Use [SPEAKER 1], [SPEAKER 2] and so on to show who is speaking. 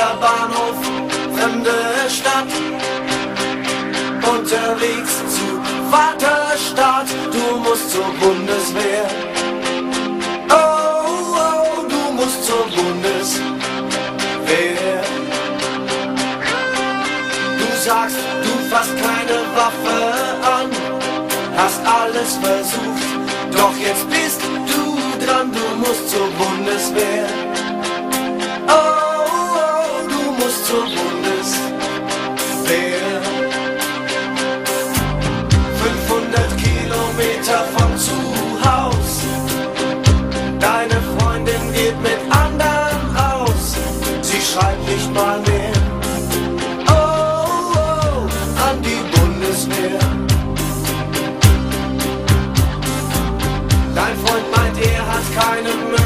[SPEAKER 1] Neuer Bahnhof, fremde Stadt. Unterwegs zu Vaterstadt, du musst zur Bundeswehr. Oh, oh, du musst zur Bundeswehr. Du sagst, du fasst keine Waffe an, hast alles versucht, doch jetzt bist du dran, du musst zur Bundeswehr. Oh, oh, du musst zur Bundeswehr. 500 Kilometer von zu Haus, deine Freundin geht mit anderen aus, sie schreibt nicht mal mehr. Oh, oh, an die Bundeswehr. Dein Freund meint, er hat keine